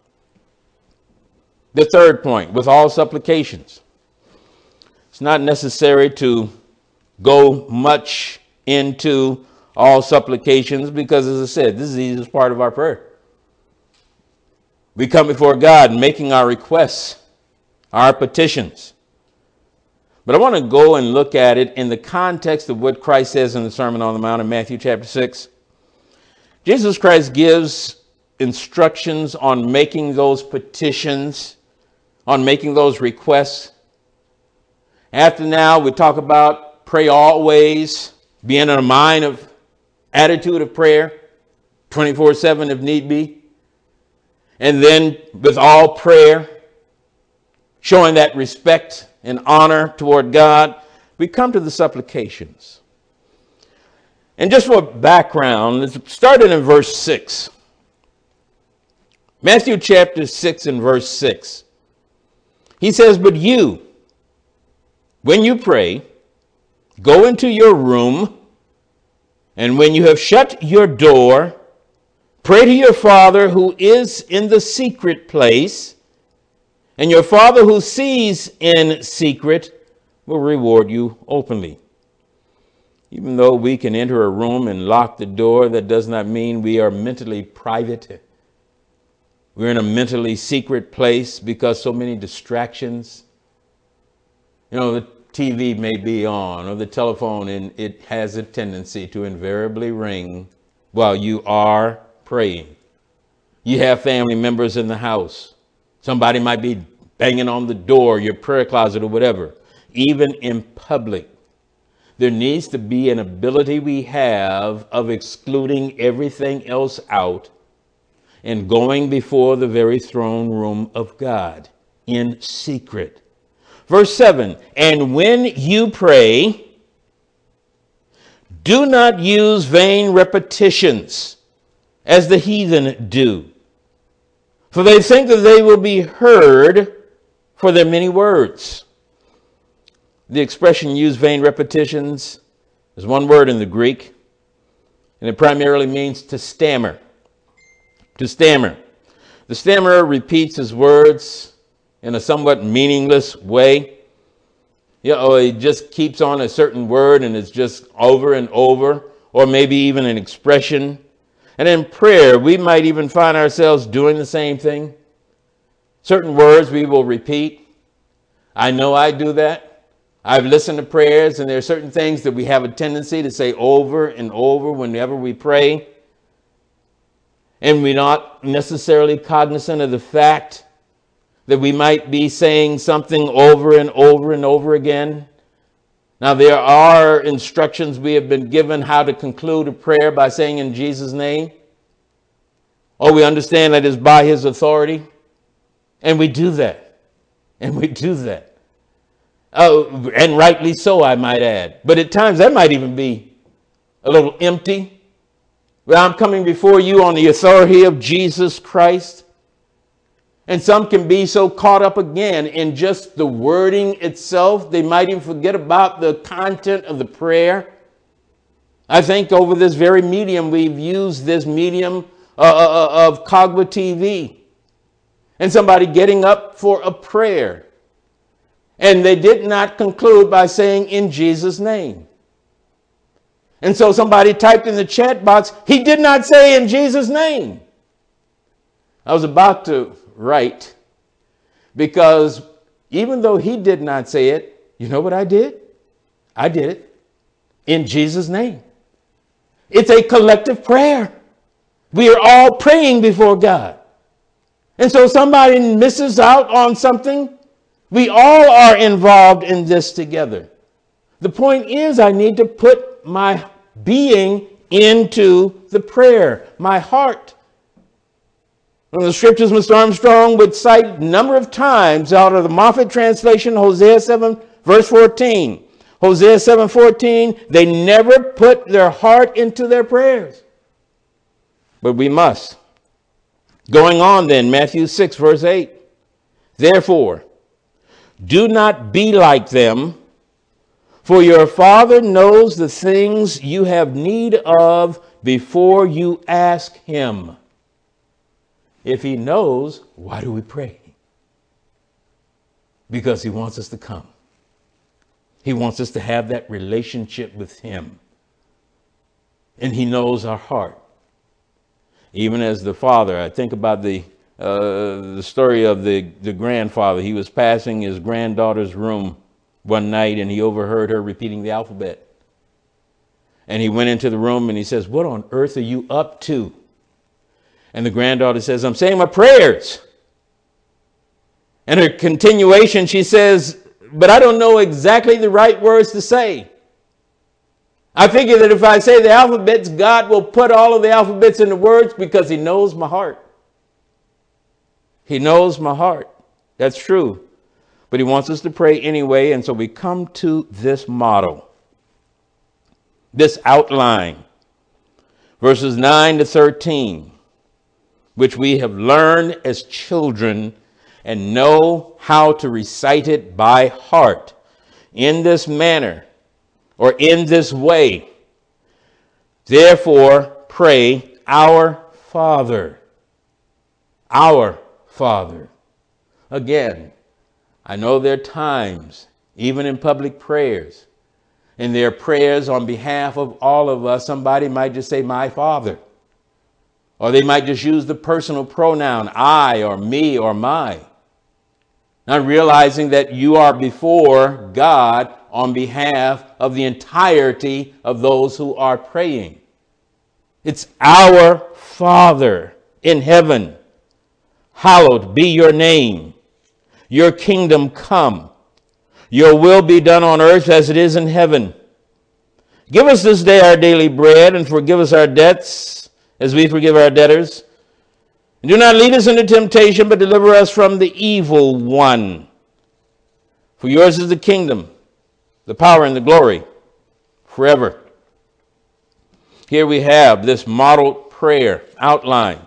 The third point, with all supplications. It's not necessary to go much into all supplications because, as I said, this is the easiest part of our prayer. We come before God making our requests, our petitions. But I want to go and look at it in the context of what Christ says in the Sermon on the Mount in Matthew chapter six. Jesus Christ gives instructions on making those petitions, on making those requests. After now, we talk about pray always, being in a mind of attitude of prayer, twenty-four seven if need be. And then with all prayer, showing that respect and honor toward God, we come to the supplications. And just for background, let's start in verse six. Matthew chapter six and verse six. He says, but you, when you pray, go into your room, and when you have shut your door, pray to your Father who is in the secret place, and your Father who sees in secret will reward you openly. Even though we can enter a room and lock the door, that does not mean we are mentally private. We're in a mentally secret place because so many distractions. You know, the T V may be on or the telephone, and it has a tendency to invariably ring while you are praying. You have family members in the house. Somebody might be banging on the door, your prayer closet or whatever. Even in public, there needs to be an ability we have of excluding everything else out and going before the very throne room of God in secret. Verse seven, and when you pray, do not use vain repetitions as the heathen do, for they think that they will be heard for their many words. The expression use vain repetitions is one word in the Greek, and it primarily means to stammer. To stammer. The stammerer repeats his words in a somewhat meaningless way. You know, he just keeps on a certain word and it's just over and over, or maybe even an expression. And in prayer, we might even find ourselves doing the same thing. Certain words we will repeat. I know I do that. I've listened to prayers, and there are certain things that we have a tendency to say over and over whenever we pray. And we're not necessarily cognizant of the fact that we might be saying something over and over and over again. Now, there are instructions we have been given how to conclude a prayer by saying in Jesus' name. Oh, we understand that it's by his authority. And we do that. And we do that. Uh, and rightly so, I might add. But at times that might even be a little empty. Well, I'm coming before you on the authority of Jesus Christ. And some can be so caught up again in just the wording itself, they might even forget about the content of the prayer. I think over this very medium, we've used this medium uh, of Cogwa T V. And somebody getting up for a prayer. And they did not conclude by saying, in Jesus' name. And so somebody typed in the chat box, he did not say in Jesus' name. I was about to write, because even though he did not say it, you know what I did? I did it in Jesus' name. It's a collective prayer. We are all praying before God. And so somebody misses out on something. We all are involved in this together. The point is, I need to put my being into the prayer, my heart. One of the scriptures Mister Armstrong would cite a number of times out of the Moffat translation, Hosea seven, verse fourteen. Hosea seven fourteen, they never put their heart into their prayers. But we must. Going on then, Matthew six, verse eight. Therefore, do not be like them, for your Father knows the things you have need of before you ask him. If he knows, why do we pray? Because he wants us to come. He wants us to have that relationship with him. And he knows our heart. Even as the father, I think about the uh, the story of the, the grandfather. He was passing his granddaughter's room one night and he overheard her repeating the alphabet. And he went into the room and he says, what on earth are you up to? And the granddaughter says, I'm saying my prayers. And her continuation, she says, but I don't know exactly the right words to say. I figure that if I say the alphabets, God will put all of the alphabets into words because he knows my heart. He knows my heart. That's true. But he wants us to pray anyway. And so we come to this model, this outline, verses nine to thirteen, which we have learned as children and know how to recite it by heart in this manner or in this way. Therefore, pray, our Father, our Father. Again, I know there are times, even in public prayers, and there are prayers on behalf of all of us. Somebody might just say, my Father. Or they might just use the personal pronoun, I or me or my. Not realizing that you are before God on behalf of the entirety of those who are praying. It's our Father in heaven. Hallowed be your name. Your kingdom come. Your will be done on earth as it is in heaven. Give us this day our daily bread, and forgive us our debts as we forgive our debtors. And do not lead us into temptation, but deliver us from the evil one. For yours is the kingdom, the power, and the glory forever. Here we have this model prayer outline.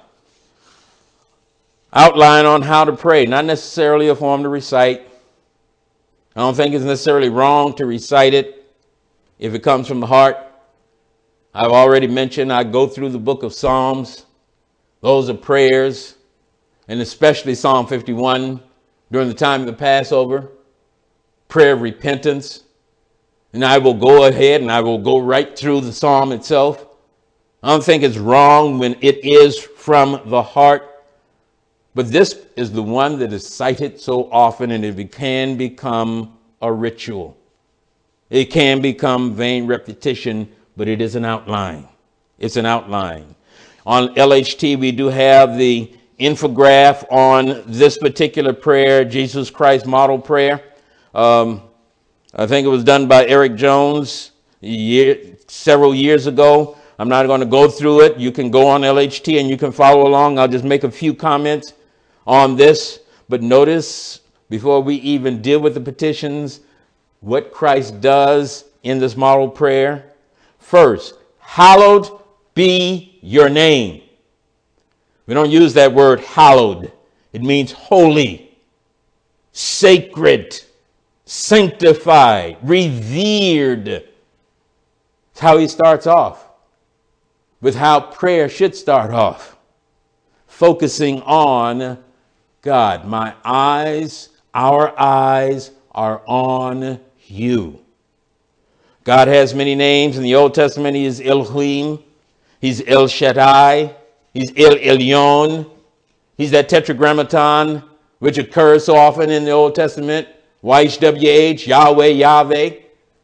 Outline on how to pray, not necessarily a form to recite. I don't think it's necessarily wrong to recite it if it comes from the heart. I've already mentioned I go through the book of Psalms. Those are prayers, and especially Psalm fifty-one during the time of the Passover, prayer of repentance. And I will go ahead and I will go right through the psalm itself. I don't think it's wrong when it is from the heart. But this is the one that is cited so often, and it can become a ritual. It can become vain repetition, but it is an outline. It's an outline. On L H T, we do have the infograph on this particular prayer, Jesus Christ model prayer. Um, I think it was done by Eric Jones year, several years ago. I'm not going to go through it. You can go on L H T and you can follow along. I'll just make a few comments on this. But notice, before we even deal with the petitions, what Christ does in this model prayer. First, hallowed be your name. We don't use that word hallowed. It means holy, sacred, sanctified, revered. It's how he starts off, with how prayer should start off, focusing on God. My eyes, our eyes are on you. God has many names. In the Old Testament, he is Elohim. He's El Shaddai. He's El Elyon. He's that tetragrammaton which occurs so often in the Old Testament. Y H W H, Yahweh, Yahweh.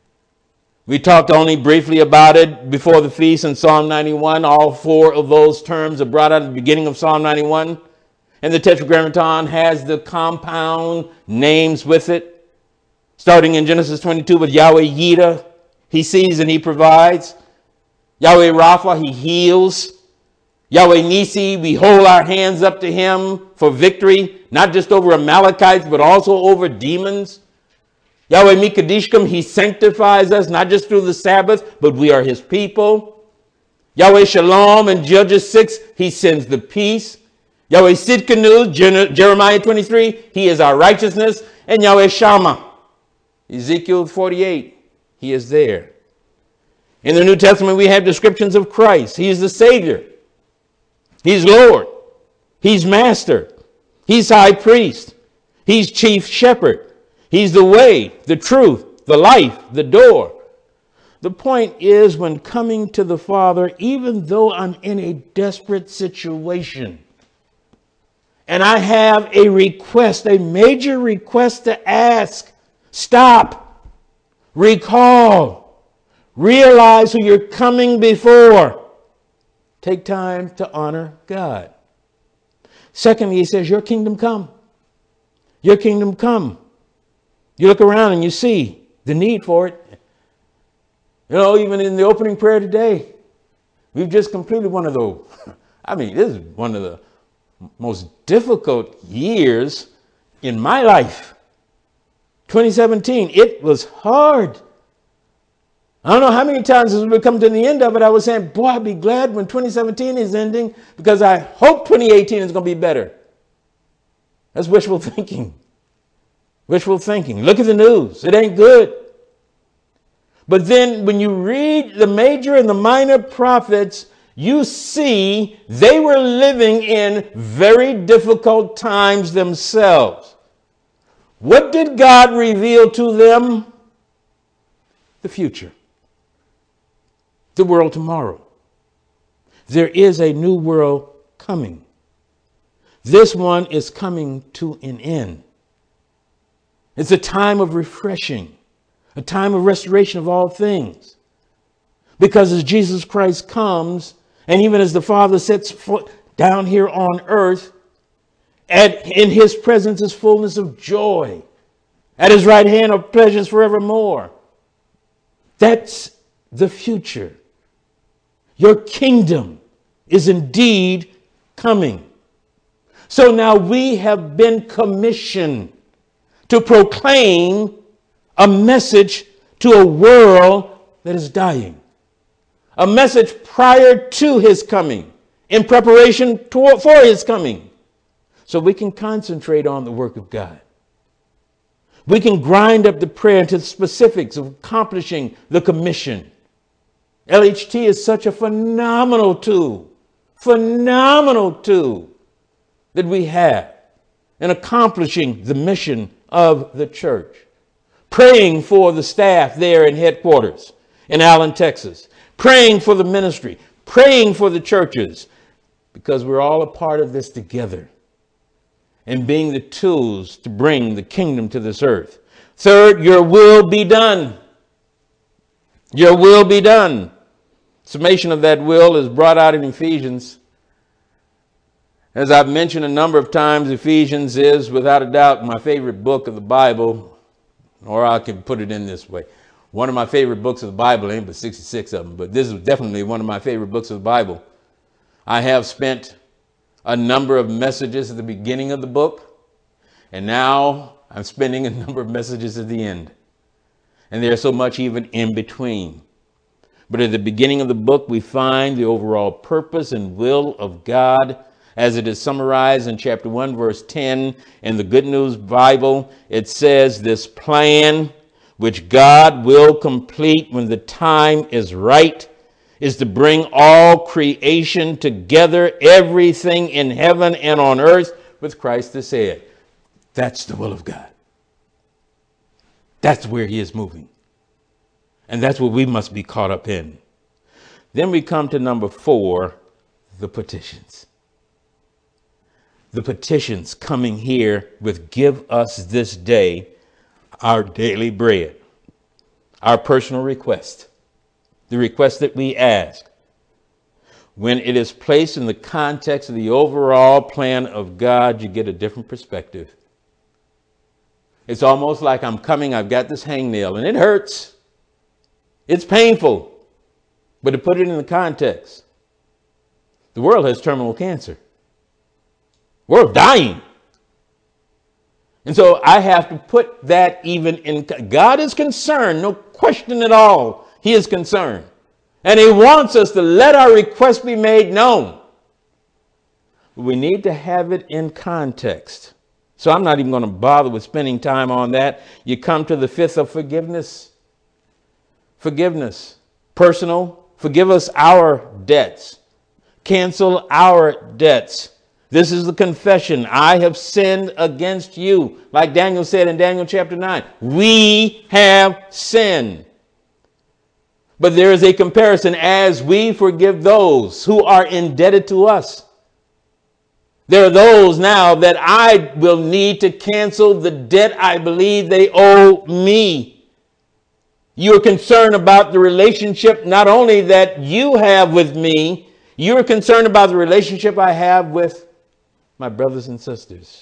We talked only briefly about it before the feast in Psalm ninety-one. All four of those terms are brought out at the beginning of Psalm ninety-one. And the tetragrammaton has the compound names with it. Starting in Genesis twenty-two with Yahweh Yida, he sees and he provides. Yahweh Rapha, he heals. Yahweh Nisi, we hold our hands up to him for victory, not just over Amalekites, but also over demons. Yahweh Mikadishkim, he sanctifies us, not just through the Sabbath, but we are his people. Yahweh Shalom in Judges six, he sends the peace. Yahweh Sidkenu, Jeremiah twenty-three, he is our righteousness. And Yahweh Shammah, Ezekiel forty-eight, he is there. In the New Testament, we have descriptions of Christ. He is the Savior. He's Lord. He's Master. He's High Priest. He's Chief Shepherd. He's the way, the truth, the life, the door. The point is, when coming to the Father, even though I'm in a desperate situation and I have a request, a major request to ask, stop, recall, realize who you're coming before. Take time to honor God. Secondly, he says, your kingdom come. Your kingdom come. You look around and you see the need for it. You know, even in the opening prayer today, we've just completed one of those. I mean, this is one of the most difficult years in my life. twenty seventeen, it was hard. I don't know how many times as we come to the end of it, I was saying, boy, I'd be glad when twenty seventeen is ending because I hope twenty eighteen is going to be better. That's wishful thinking. Wishful thinking. Look at the news. It ain't good. But then when you read the major and the minor prophets, you see they were living in very difficult times themselves. What did God reveal to them? The future. The world tomorrow. There is a new world coming. This one is coming to an end. It's a time of refreshing, a time of restoration of all things. Because as Jesus Christ comes, and even as the Father sets foot down here on earth, and in his presence is fullness of joy. At his right hand are pleasures forevermore. That's the future. Your kingdom is indeed coming. So now we have been commissioned to proclaim a message to a world that is dying. A message prior to his coming, in preparation for his coming. So we can concentrate on the work of God. We can grind up the prayer into the specifics of accomplishing the commission. L H T is such a phenomenal tool, phenomenal tool that we have in accomplishing the mission of the church. Praying for the staff there in headquarters in Allen, Texas. Praying for the ministry. Praying for the churches. Because we're all a part of this together. And being the tools to bring the kingdom to this earth. Third, your will be done. Your will be done. Summation of that will is brought out in Ephesians. As I've mentioned a number of times, Ephesians is without a doubt my favorite book of the Bible. Or I can put it in this way. One of my favorite books of the Bible, ain't but sixty-six of them, but this is definitely one of my favorite books of the Bible. I have spent a number of messages at the beginning of the book, and now I'm spending a number of messages at the end. And there's so much even in between. But at the beginning of the book, we find the overall purpose and will of God as it is summarized in chapter one, verse ten. In the Good News Bible, it says this plan, which God will complete when the time is right, is to bring all creation together, everything in heaven and on earth, with Christ as head. That's the will of God. That's where he is moving. And that's what we must be caught up in. Then we come to number four, the petitions. The petitions coming here with give us this day our daily bread, our personal request, the request that we ask. When it is placed in the context of the overall plan of God, you get a different perspective. It's almost like I'm coming, I've got this hangnail, and it hurts. It's painful. But to put it in the context, the world has terminal cancer. We're dying. And so I have to put that even in. God is concerned, no question at all. He is concerned. And he wants us to let our request be made known. But we need to have it in context. So I'm not even going to bother with spending time on that. You come to the fifth of forgiveness. Forgiveness. Personal. Forgive us our debts. Cancel our debts. This is the confession. I have sinned against you. Like Daniel said in Daniel chapter nine, we have sinned. But there is a comparison as we forgive those who are indebted to us. There are those now that I will need to cancel the debt I believe they owe me. You're concerned about the relationship not only that you have with me, you're concerned about the relationship I have with my brothers and sisters.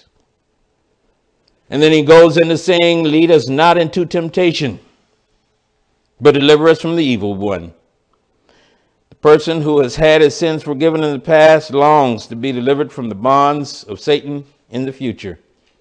And then he goes into saying, lead us not into temptation, but deliver us from the evil one. The person who has had his sins forgiven in the past longs to be delivered from the bonds of Satan in the future.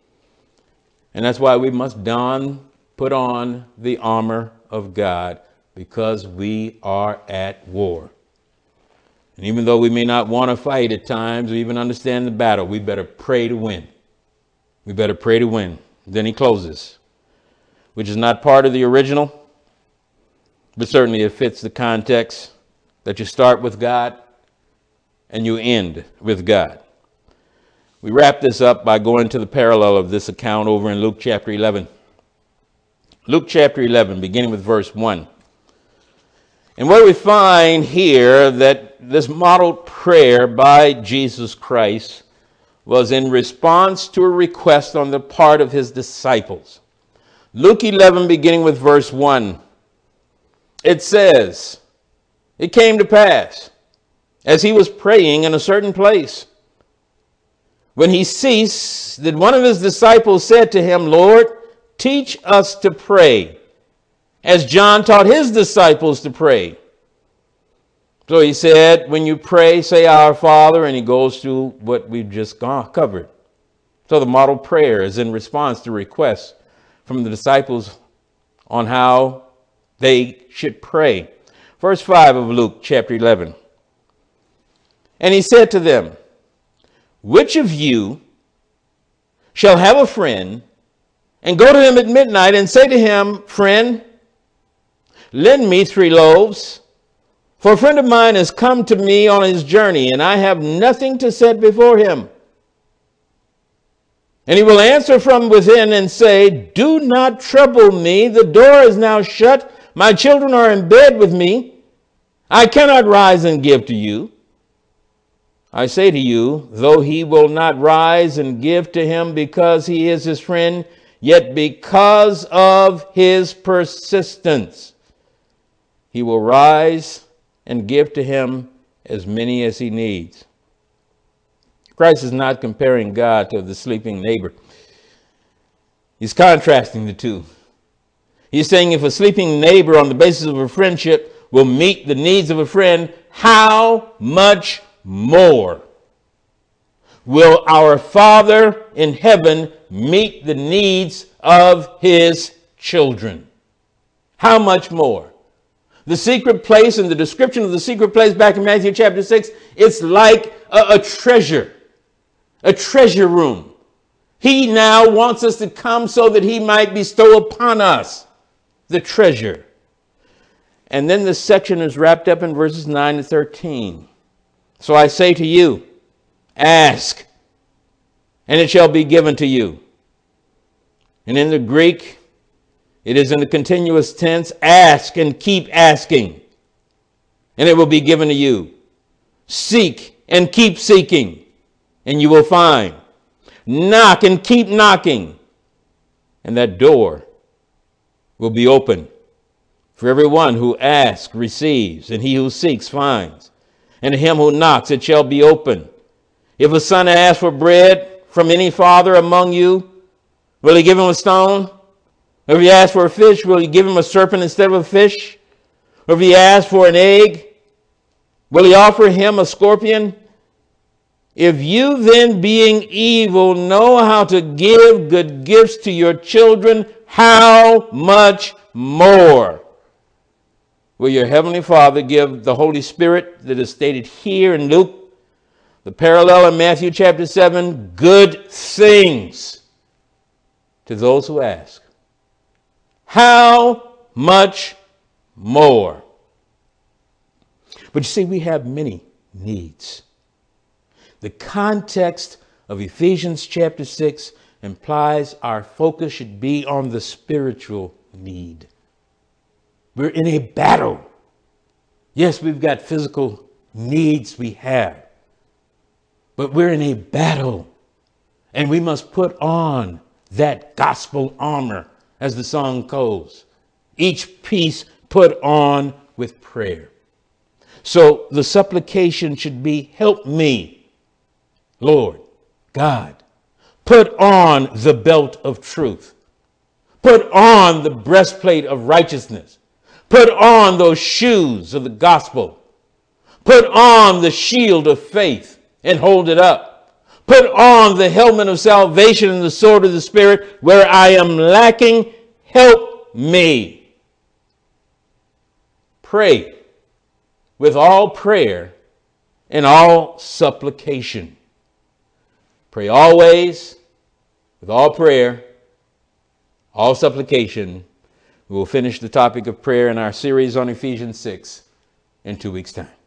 And that's why we must don, put on the armor of God, because we are at war. And even though we may not want to fight at times or even understand the battle, we better pray to win. We better pray to win. Then he closes, which is not part of the original, but certainly it fits the context that you start with God and you end with God. We wrap this up by going to the parallel of this account over in Luke chapter eleven. Luke chapter eleven, beginning with verse one. And what we find here that this modeled prayer by Jesus Christ was in response to a request on the part of his disciples. Luke eleven, beginning with verse one, it says, it came to pass, as he was praying in a certain place, when he ceased, that one of his disciples said to him, Lord, teach us to pray, as John taught his disciples to pray. So he said, when you pray, say our Father, and he goes through what we've just gone, covered. So the model prayer is in response to requests from the disciples on how they should pray. Verse five of Luke chapter eleven. And he said to them, which of you shall have a friend and go to him at midnight and say to him, friend, lend me three loaves, for a friend of mine has come to me on his journey, and I have nothing to set before him. And he will answer from within and say, do not trouble me. The door is now shut. My children are in bed with me. I cannot rise and give to you. I say to you, though he will not rise and give to him because he is his friend, yet because of his persistence, he will rise and give to him as many as he needs. Christ is not comparing God to the sleeping neighbor. He's contrasting the two. He's saying if a sleeping neighbor on the basis of a friendship will meet the needs of a friend, how much more will our Father in heaven meet the needs of his children? how much more? The secret place and the description of the secret place back in Matthew chapter six, it's like a, a treasure, a treasure room. He now wants us to come so that he might bestow upon us the treasure. And then this section is wrapped up in verses nine to thirteen. So I say to you, ask, and it shall be given to you. And in the Greek, it is in the continuous tense, ask and keep asking, and it will be given to you. Seek and keep seeking, and you will find. Knock and keep knocking, and that door will be open. For everyone who asks receives, and he who seeks finds. And to him who knocks it shall be open. If a son asks for bread from any father among you, will he give him a stone? Or if he asks for a fish, will he give him a serpent instead of a fish? Or if he asks for an egg, will he offer him a scorpion? If you then, being evil, know how to give good gifts to your children, how much more will your heavenly Father give the Holy Spirit that is stated here in Luke, the parallel in Matthew chapter seven, good things to those who ask? How much more? But you see, we have many needs. The context of Ephesians chapter six implies our focus should be on the spiritual need. We're in a battle. Yes, we've got physical needs we have, but we're in a battle, and we must put on that gospel armor, as the song goes. Each piece put on with prayer. So the supplication should be, help me, Lord God. Put on the belt of truth. Put on the breastplate of righteousness. Put on those shoes of the gospel. Put on the shield of faith and hold it up. Put on the helmet of salvation and the sword of the Spirit. Where I am lacking, help me. Pray with all prayer and all supplication. Pray always with all prayer, all supplication. We will finish the topic of prayer in our series on Ephesians six in two weeks' time.